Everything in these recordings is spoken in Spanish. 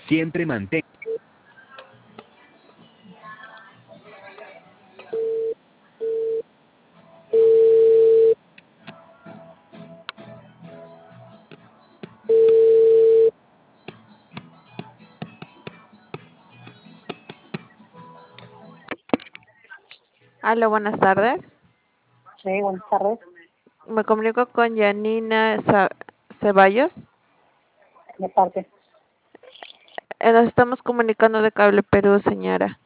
Siempre mantén. Aló, buenas tardes. Sí, buenas tardes. Me comunico con Yanina Ceballos. De parte. Nos estamos comunicando de Cable Perú, señora.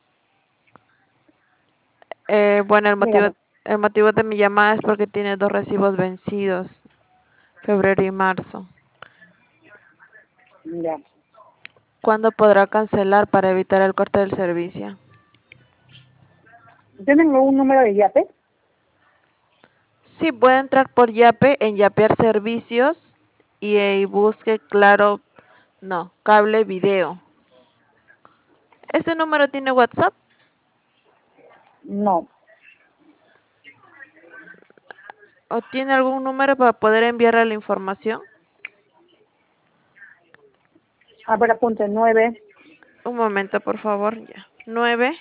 Bueno, Dígame. el motivo de mi llamada es porque tiene dos recibos vencidos, febrero y marzo. Ya. ¿Cuándo podrá cancelar para evitar el corte del servicio? ¿Tienen un número de YAPE? Sí, puede entrar por Yape en Yapear Servicios y busque, claro, no, cable video. ¿Este número tiene WhatsApp? No. ¿O tiene algún número para poder enviarle la información? A ver, apunte 9 Un momento, por favor. Ya. 9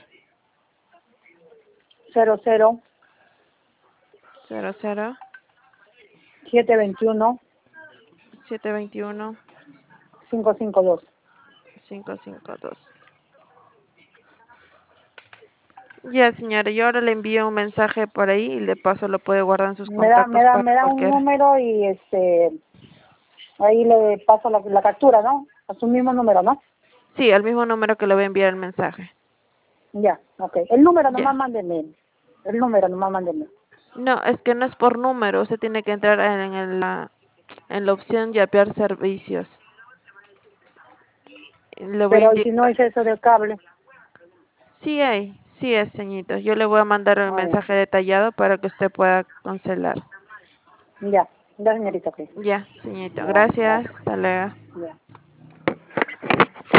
0 0 0 0 7 21 721 552. 552. Ya, señora, yo ahora le envío un mensaje por ahí y de paso lo puede guardar en sus contactos para Me da un cualquier. número y ahí le paso la captura, ¿no? A su mismo número, ¿no? Sí, al mismo número que le voy a enviar el mensaje. Ya, ok. El número nomás Ya. mándenme. El número nomás mándenme. No, es que no es por número. Usted tiene que entrar en la opción Yapear Servicios. Le voy a Pero ¿y si no indicar. es eso del cable? Sí es, señorito. Yo le voy a mandar el Ah, ya. mensaje detallado para que usted pueda cancelar. Ya, señorita, ok. Ya, señorito. Ya, Gracias. gracias. Hasta luego. Ya.